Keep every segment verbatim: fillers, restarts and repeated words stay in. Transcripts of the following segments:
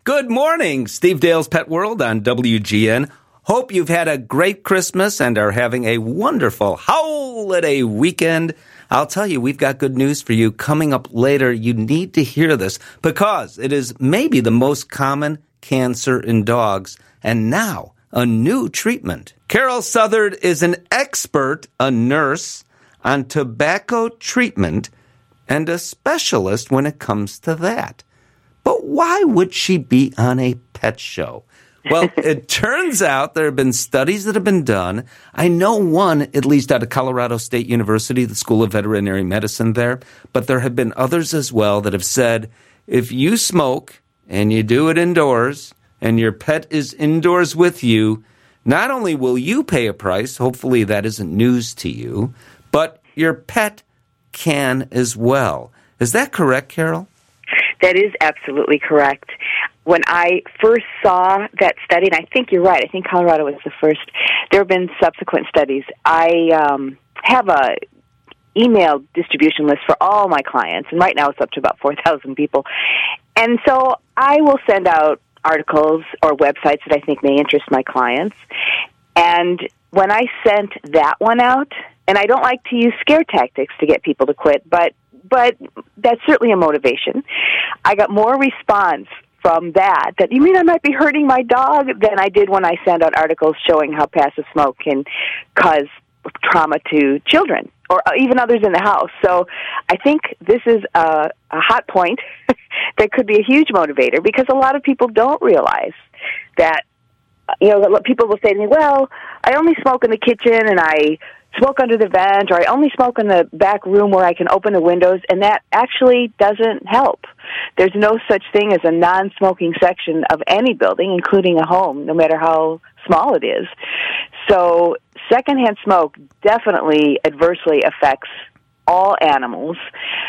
Good morning, Steve Dale's Pet World on W G N. Hope you've had a great Christmas and are having a wonderful holiday weekend. I'll tell you, we've got good news for you coming up later. You need to hear this because it is maybe the most common cancer in dogs, and now a new treatment. Carol Southard is an expert, a nurse, on tobacco treatment and a specialist when it comes to that. But why would she be on a pet show? Well, it turns out there have been studies that have been done. I know one, at least out of Colorado State University, the School of Veterinary Medicine there, but there have been others as well that have said, if you smoke and you do it indoors and your pet is indoors with you, not only will you pay a price, hopefully that isn't news to you, but your pet can as well. Is that correct, Carol? That is absolutely correct. When I first saw that study, and I think you're right, I think Colorado was the first, there have been subsequent studies. I um, have a email distribution list for all my clients, and right now it's up to about four thousand people. And so I will send out articles or websites that I think may interest my clients. And when I sent that one out, and I don't like to use scare tactics to get people to quit, but but that's certainly a motivation. I got more response from that, that you mean I might be hurting my dog, than I did when I sent out articles showing how passive smoke can cause trauma to children or even others in the house. So I think this is a, a hot point that could be a huge motivator, because a lot of people don't realize that, you know, people will say to me, well, I only smoke in the kitchen and I smoke under the vent, or I only smoke in the back room where I can open the windows, and that actually doesn't help. There's no such thing as a non-smoking section of any building, including a home, no matter how small it is. So secondhand smoke definitely adversely affects all animals,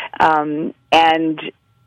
um, and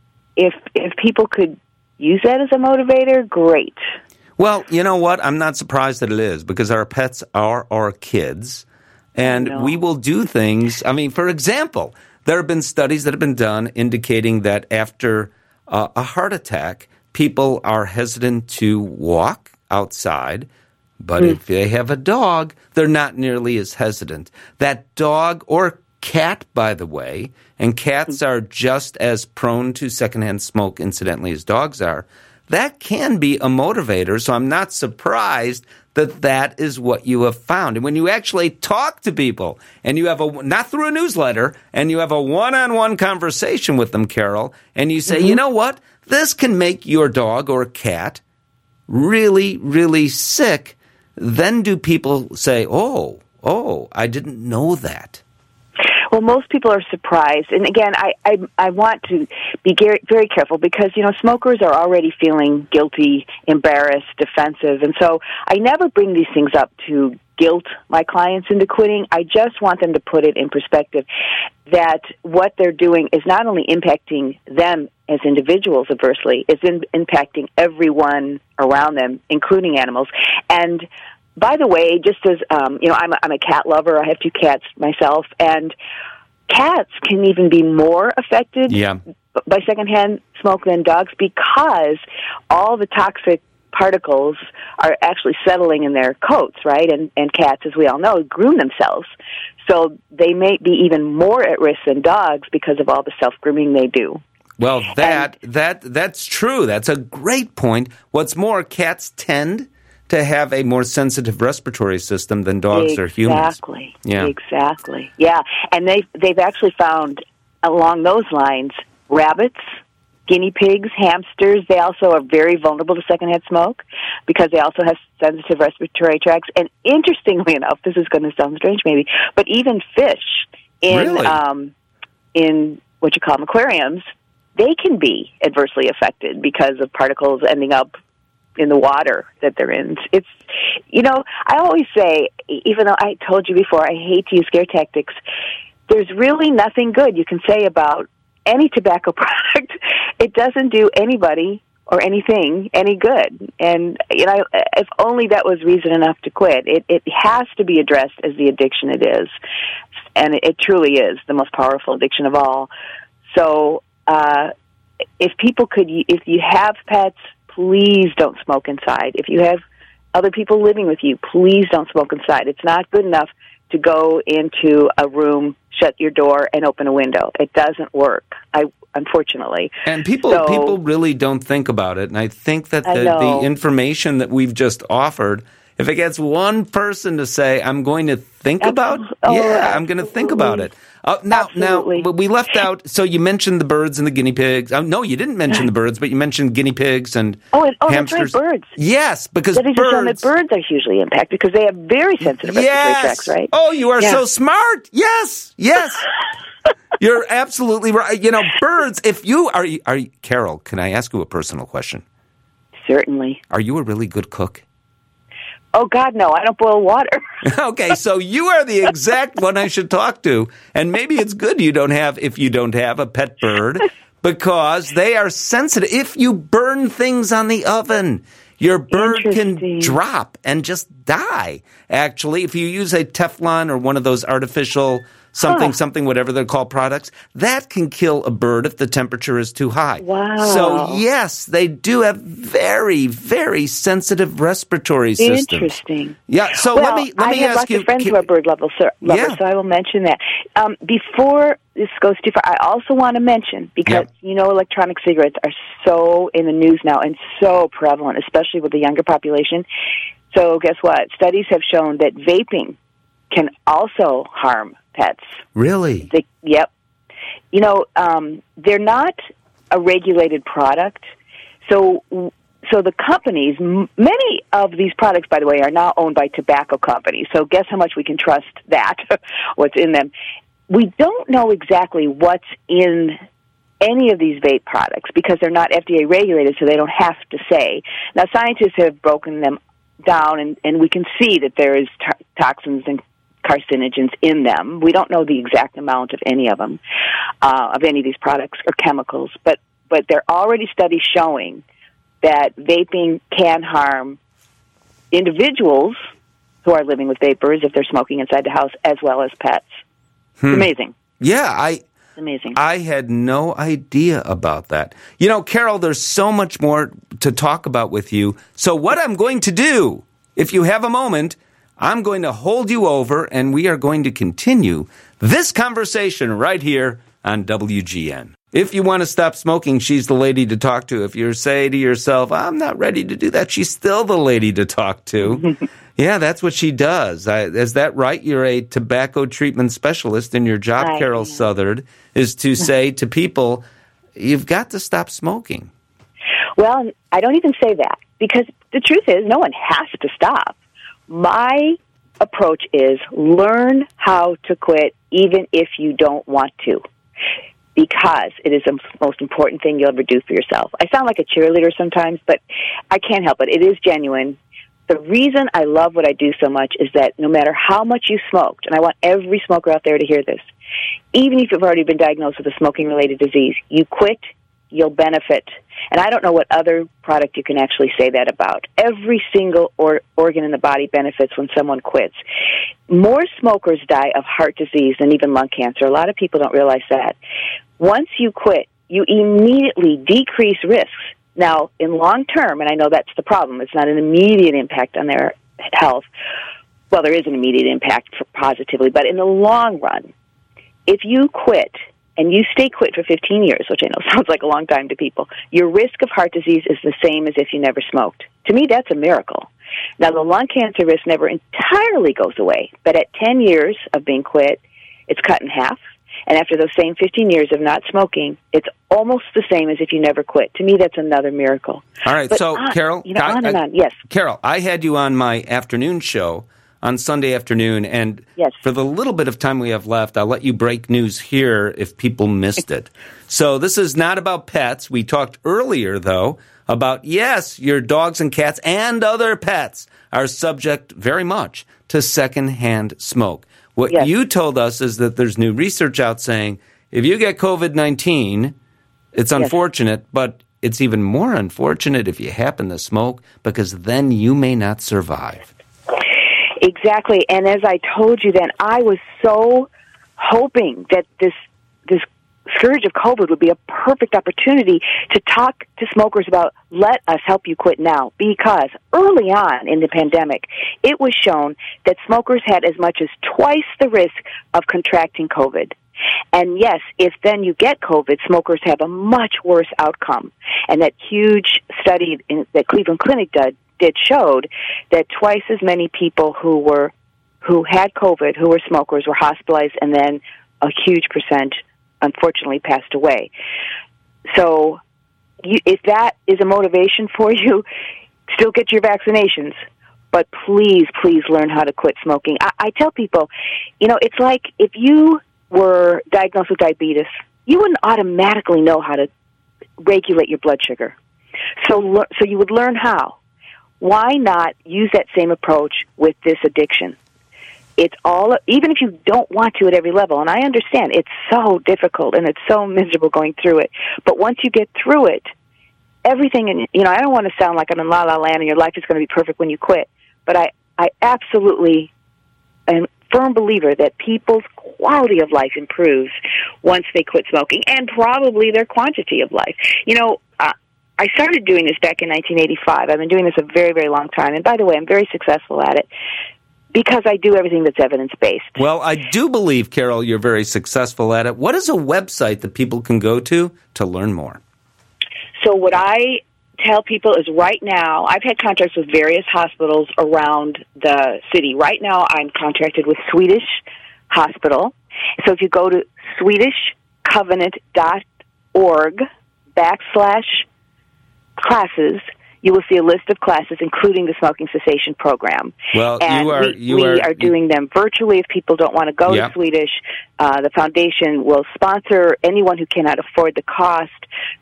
if if people could use that as a motivator, great. Well, you know what? I'm not surprised that it is, because our pets are our kids. And we will do things. I mean, for example, there have been studies that have been done indicating that after uh, a heart attack, people are hesitant to walk outside. But mm. if they have a dog, they're not nearly as hesitant. That dog or cat, by the way, and cats are just as prone to secondhand smoke, incidentally, as dogs are, that can be a motivator. So I'm not surprised that that is what you have found. And when you actually talk to people, and you have a, not through a newsletter, and you have a one-on-one conversation with them, Carol, and you say, mm-hmm. you know what, this can make your dog or cat really, really sick, then do people say, oh, oh, I didn't know that. Well, most people are surprised. And again, I, I, I want to be very, very careful, because, you know, smokers are already feeling guilty, embarrassed, defensive. And so I never bring these things up to guilt my clients into quitting. I just want them to put it in perspective that what they're doing is not only impacting them as individuals adversely, it's in, impacting everyone around them, including animals. And by the way, just as, um, you know, I'm a, I'm a cat lover. I have two cats myself, and cats can even be more affected yeah. by secondhand smoke than dogs, because all the toxic particles are actually settling in their coats, right? And, and cats, as we all know, groom themselves. So they may be even more at risk than dogs because of all the self-grooming they do. Well, that and, that that's true. That's a great point. What's more, cats tend to have a more sensitive respiratory system than dogs exactly, or humans. Exactly. Yeah. Exactly. Yeah. And they've they've actually found along those lines rabbits, guinea pigs, hamsters, they also are very vulnerable to secondhand smoke because they also have sensitive respiratory tracts. And interestingly enough, this is going to sound strange maybe, but even fish in really? um, in what you call them, aquariums, they can be adversely affected because of particles ending up in the water that they're in. It's, you know, I always say, even though I told you before, I hate to use scare tactics, there's really nothing good you can say about any tobacco product. It doesn't do anybody or anything any good. And, you know, if only that was reason enough to quit. It, it has to be addressed as the addiction it is. And it, it truly is the most powerful addiction of all. So, uh, if people could, if you have pets, please don't smoke inside. If you have other people living with you, please don't smoke inside. It's not good enough to go into a room, shut your door, and open a window. It doesn't work, I unfortunately. And people so, people really don't think about it, and I think that the, I the information that we've just offered, if it gets one person to say, I'm going to think about, oh, yeah, absolutely. I'm going to think about it. Uh, now, absolutely. now, we left out, so you mentioned the birds and the guinea pigs. Uh, no, you didn't mention the birds, but you mentioned guinea pigs and oh, and, oh, hamsters. That's right, birds. Yes, because Studies birds. have shown that birds are hugely impacted because they have very sensitive respiratory yes. tracts, right? Oh, you are yeah. so smart. Yes, yes. You're absolutely right. You know, birds, if you are, are you, Carol, can I ask you a personal question? Certainly. Are you a really good cook? Oh, God, no. I don't boil water. Okay, so you are the exact one I should talk to. And maybe it's good you don't have, if you don't have a pet bird, because they are sensitive. If you burn things on the oven, your bird can drop and just die. Actually, if you use a Teflon or one of those artificial something, huh. something, whatever they're called products, that can kill a bird if the temperature is too high. Wow. So, yes, they do have very, very sensitive respiratory systems. Interesting. Yeah, so well, let me let I me have ask lots you. of friends who are bird lovers, so, lovers, yeah. so I will mention that. Um, before this goes too far, I also want to mention, because, yep. you know, electronic cigarettes are so in the news now and so prevalent, especially with the younger population. So guess what? Studies have shown that vaping can also harm pets. Really? They, yep. You know, um, they're not a regulated product. So so the companies, m- many of these products, by the way, are now owned by tobacco companies. So guess how much we can trust that, what's in them. We don't know exactly what's in any of these vape products because they're not F D A regulated, so they don't have to say. Now, scientists have broken them down, and, and we can see that there is to- toxins and carcinogens in them. We don't know the exact amount of any of them, uh, of any of these products or chemicals, but, but there are already studies showing that vaping can harm individuals who are living with vapors if they're smoking inside the house, as well as pets. Hmm. It's amazing. Yeah, I... It's amazing. I had no idea about that. You know, Carol, there's so much more to talk about with you. So what I'm going to do, if you have a moment, I'm going to hold you over, and we are going to continue this conversation right here on W G N. If you want to stop smoking, she's the lady to talk to. If you say to yourself, I'm not ready to do that, she's still the lady to talk to. Yeah, that's what she does. I, is that right? You're a tobacco treatment specialist, and your job, I Carol am. Southard, is to say to people, you've got to stop smoking. Well, I don't even say that, because the truth is no one has to stop. My approach is learn how to quit even if you don't want to, because it is the most important thing you'll ever do for yourself. I sound like a cheerleader sometimes, but I can't help it. It is genuine. The reason I love what I do so much is that no matter how much you smoked, and I want every smoker out there to hear this, even if you've already been diagnosed with a smoking-related disease, you quit, you'll benefit. And I don't know what other product you can actually say that about. Every single or- organ in the body benefits when someone quits. More smokers die of heart disease than even lung cancer. A lot of people don't realize that. Once you quit, you immediately decrease risks. Now, in long term, and I know that's the problem, it's not an immediate impact on their health. Well, there is an immediate impact for positively, but in the long run, if you quit, and you stay quit for fifteen years, which I know sounds like a long time to people, your risk of heart disease is the same as if you never smoked. To me, that's a miracle. Now, the lung cancer risk never entirely goes away, but at ten years of being quit, it's cut in half. And after those same fifteen years of not smoking, it's almost the same as if you never quit. To me, that's another miracle. All right, but so, on, Carol, you know, I, on and I, on. Yes. Carol, I had you on my afternoon show on Sunday afternoon, and yes. for the little bit of time we have left, I'll let you break news here if people missed it. So this is not about pets. We talked earlier, though, about, yes, your dogs and cats and other pets are subject very much to secondhand smoke. What yes. you told us is that there's new research out saying if you get covid nineteen, it's unfortunate, yes. but it's even more unfortunate if you happen to smoke, because then you may not survive. Exactly, and as I told you then, I was so hoping that this this surge of COVID would be a perfect opportunity to talk to smokers about, let us help you quit now. Because early on in the pandemic, it was shown that smokers had as much as twice the risk of contracting COVID. And yes, if then you get COVID, smokers have a much worse outcome. And that huge study in, that Cleveland Clinic did, did showed that twice as many people who were who had COVID, who were smokers, were hospitalized, and then a huge percent, unfortunately, passed away. So you, if that is a motivation for you, still get your vaccinations. But please, please learn how to quit smoking. I, I tell people, you know, it's like if you were diagnosed with diabetes, you wouldn't automatically know how to regulate your blood sugar. So, so you would learn how. Why not use that same approach with this addiction? It's all, even if you don't want to at every level, and I understand it's so difficult and it's so miserable going through it, but once you get through it, everything, in, you know, I don't want to sound like I'm in La La Land and your life is going to be perfect when you quit, but I, I absolutely am a firm believer that people's quality of life improves once they quit smoking, and probably their quantity of life. You know, uh, I started doing this back in nineteen eighty-five. I've been doing this a very, very long time, and by the way, I'm very successful at it. Because I do everything that's evidence-based. Well, I do believe, Carol, you're very successful at it. What is a website that people can go to to learn more? So what I tell people is right now, I've had contracts with various hospitals around the city. Right now, I'm contracted with Swedish Hospital. So if you go to swedish covenant dot org backslash classes, you will see a list of classes, including the smoking cessation program. Well, and you are we, you we are, are doing them virtually. If people don't want to go yeah. to Swedish, uh, the foundation will sponsor anyone who cannot afford the cost.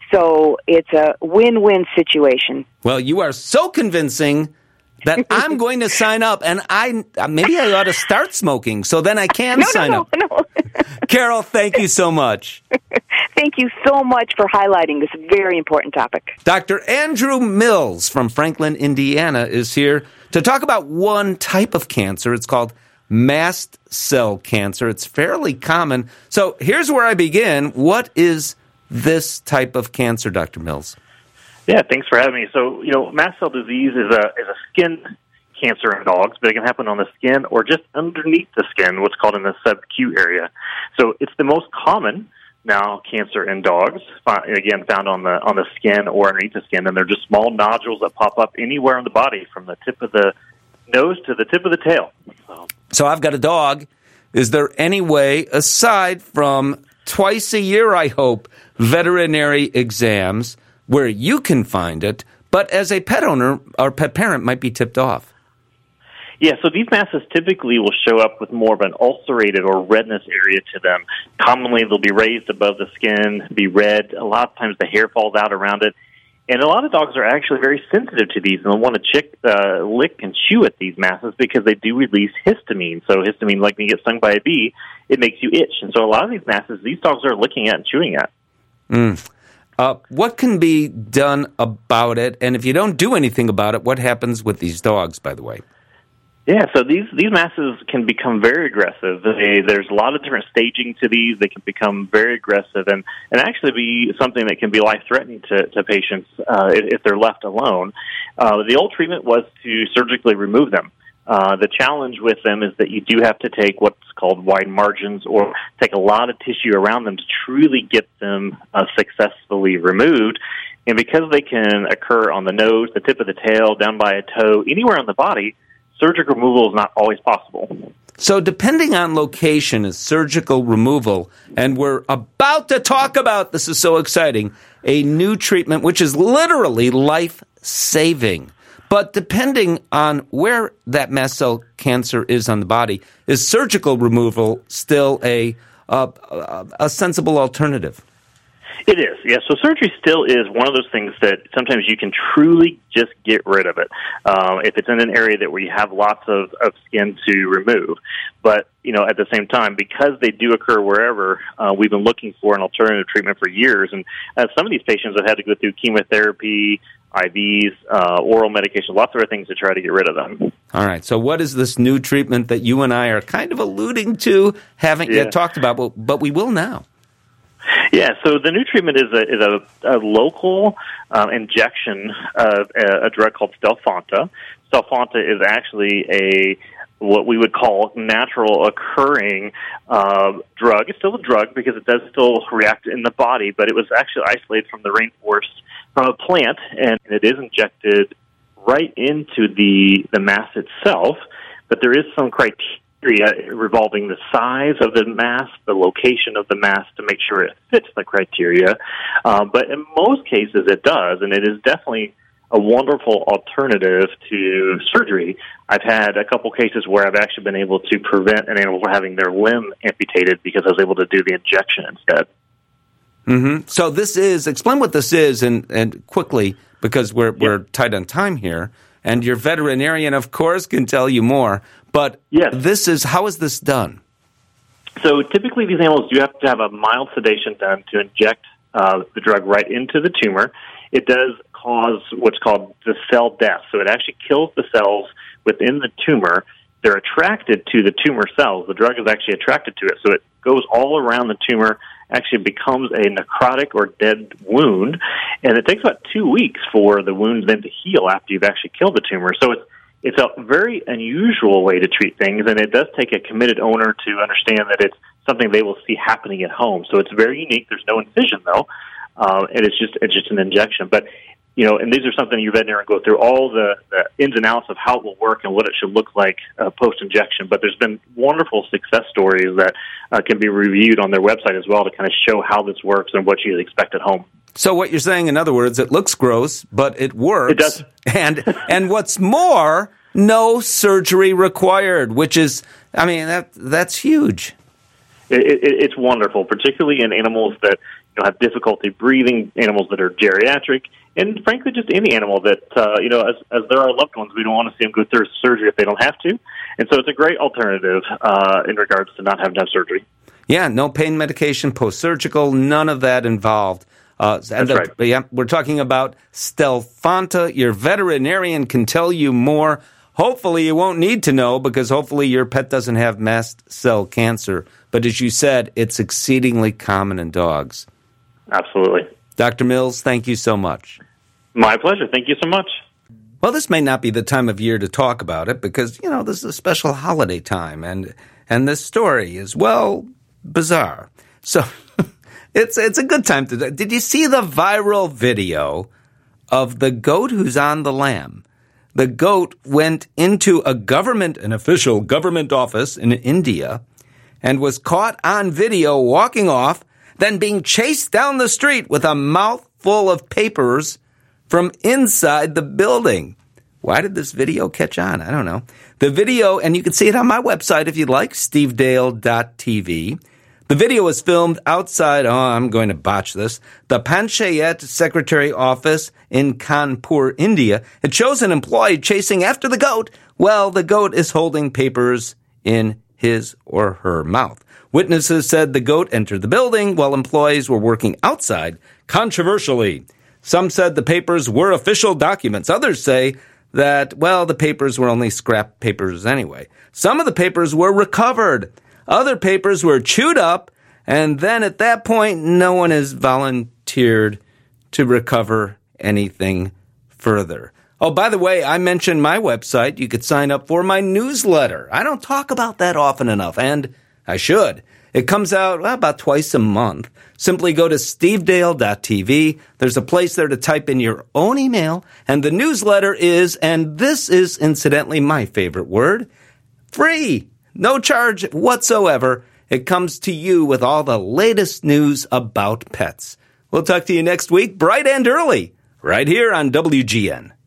So it's a win-win situation. Well, you are so convincing that I'm going to sign up, and I maybe I ought to start smoking so then I can no, sign no, up. No, no. Carol, thank you so much. Thank you so much for highlighting this very important topic. Doctor Andrew Mills from Franklin, Indiana, is here to talk about one type of cancer. It's called mast cell cancer. It's fairly common. So here's where I begin. What is this type of cancer, Doctor Mills? Yeah, thanks for having me. So, you know, mast cell disease is a is a skin cancer in dogs, but it can happen on the skin or just underneath the skin, what's called in the subacute area. So it's the most common now cancer in dogs, again, found on the on the skin or underneath the skin, and they're just small nodules that pop up anywhere on the body, from the tip of the nose to the tip of the tail. So, so I've got a dog. Is there any way, aside from twice a year, I hope, veterinary exams, where you can find it, but as a pet owner or pet parent might be tipped off? Yeah, so these masses typically will show up with more of an ulcerated or redness area to them. Commonly, they'll be raised above the skin, be red. A lot of times the hair falls out around it. And a lot of dogs are actually very sensitive to these, and they'll want to chick, uh, lick and chew at these masses because they do release histamine. So histamine, like when you get stung by a bee, it makes you itch. And so a lot of these masses, these dogs are licking at and chewing at. Mm. Uh, what can be done about it? And if you don't do anything about it, what happens with these dogs, by the way? Yeah, so these, these masses can become very aggressive. They, there's a lot of different staging to these. They can become very aggressive and, and actually be something that can be life-threatening to, to patients uh, if, if they're left alone. Uh, the old treatment was to surgically remove them. Uh, the challenge with them is that you do have to take what's called wide margins or take a lot of tissue around them to truly get them uh, successfully removed. And because they can occur on the nose, the tip of the tail, down by a toe, anywhere on the body, surgical removal is not always possible. So depending on location is surgical removal, and we're about to talk about, this is so exciting, a new treatment which is literally life-saving. But depending on where that mast cell cancer is on the body, is surgical removal still a uh, a sensible alternative? It is, yes. So surgery still is one of those things that sometimes you can truly just get rid of it um, if it's in an area that where you have lots of, of skin to remove. But, you know, at the same time, because they do occur wherever, uh, we've been looking for an alternative treatment for years. And uh, some of these patients have had to go through chemotherapy, I Vs, uh, oral medication, lots of other things to try to get rid of them. All right. So what is this new treatment that you and I are kind of alluding to, haven't yeah. yet talked about, but, but we will now? Yeah, so the new treatment is a is a, a local um, injection of a, a drug called Stelfonta. Stelfonta is actually a what we would call natural occurring uh, drug. It's still a drug because it does still react in the body, but it was actually isolated from the rainforest from a plant, and it is injected right into the the mass itself. But there is some criteria revolving the size of the mass, the location of the mass, to make sure it fits the criteria. Um, but in most cases, it does, and it is definitely a wonderful alternative to surgery. I've had a couple cases where I've actually been able to prevent an animal from having their limb amputated because I was able to do the injection instead. Mm-hmm. So this is, explain what this is, and, and quickly, because we're Yep. we're tight on time here, and your veterinarian, of course, can tell you more. But Yes. this is, how is this done? So typically these animals do have to have a mild sedation done to inject uh, the drug right into the tumor. It does cause what's called the cell death. So it actually kills the cells within the tumor. They're attracted to the tumor cells. The drug is actually attracted to it. So it goes all around the tumor, actually becomes a necrotic or dead wound. And it takes about two weeks for the wound then to heal after you've actually killed the tumor. So it's It's a very unusual way to treat things, and it does take a committed owner to understand that it's something they will see happening at home. So it's very unique. There's no incision, though, uh, and it's just it's just an injection. But, you know, and these are something your veterinarian will go through all the, the ins and outs of how it will work and what it should look like uh, post-injection. But there's been wonderful success stories that uh, can be reviewed on their website as well to kind of show how this works and what you'd expect at home. So what you're saying, in other words, it looks gross, but it works. It does. And, and what's more, no surgery required, which is, I mean, that that's huge. It, it, it's wonderful, particularly in animals that you know, have difficulty breathing, animals that are geriatric, and frankly, just any animal that, uh, you know, as, as they're our loved ones, we don't want to see them go through surgery if they don't have to. And so it's a great alternative uh, in regards to not having to have surgery. Yeah, no pain medication, post-surgical, none of that involved. Uh, and That's right. The, yeah, we're talking about Stelfonta. Your veterinarian can tell you more. Hopefully you won't need to know because hopefully your pet doesn't have mast cell cancer. But as you said, it's exceedingly common in dogs. Absolutely. Doctor Mills, thank you so much. My pleasure. Thank you so much. Well, this may not be the time of year to talk about it because, you know, this is a special holiday time. And, and this story is, well, bizarre. So it's, it's a good time to... Did you see the viral video of the goat who's on the lamb? The goat went into a government, an official government office in India and was caught on video walking off, then being chased down the street with a mouthful of papers from inside the building. Why did this video catch on? I don't know. The video, and you can see it on my website if you'd like, steve dale dot t v. The video was filmed outside, oh, I'm going to botch this, the Panchayat Secretary office in Kanpur, India. It shows an employee chasing after the goat while the goat is holding papers in his or her mouth. Witnesses said the goat entered the building while employees were working outside, controversially. Some said the papers were official documents. Others say that, well, the papers were only scrap papers anyway. Some of the papers were recovered. Other papers were chewed up, and then at that point, no one has volunteered to recover anything further. Oh, by the way, I mentioned my website. You could sign up for my newsletter. I don't talk about that often enough, and I should. It comes out well, about twice a month. Simply go to steve dale dot t v. There's a place there to type in your own email, and the newsletter is, and this is incidentally my favorite word, free. No charge whatsoever. It comes to you with all the latest news about pets. We'll talk to you next week, bright and early, right here on W G N.